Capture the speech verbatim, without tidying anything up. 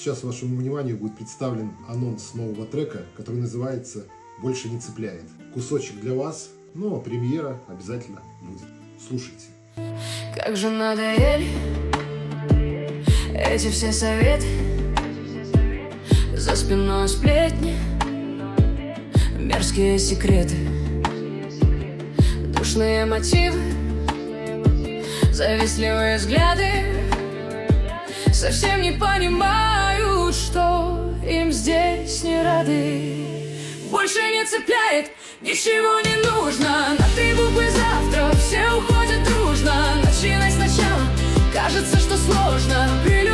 Сейчас вашему вниманию будет представлен анонс нового трека, который называется «Больше не цепляет». Кусочек для вас, но премьера обязательно будет. Слушайте. Как же надоели эти все советы, за спиной сплетни, мерзкие секреты, душные мотивы, завистливые взгляды. Совсем не понимают, что им здесь не рады. Больше не цепляет, ничего не нужно. На три буквы завтра все уходят дружно. Начинай сначала, кажется, что сложно.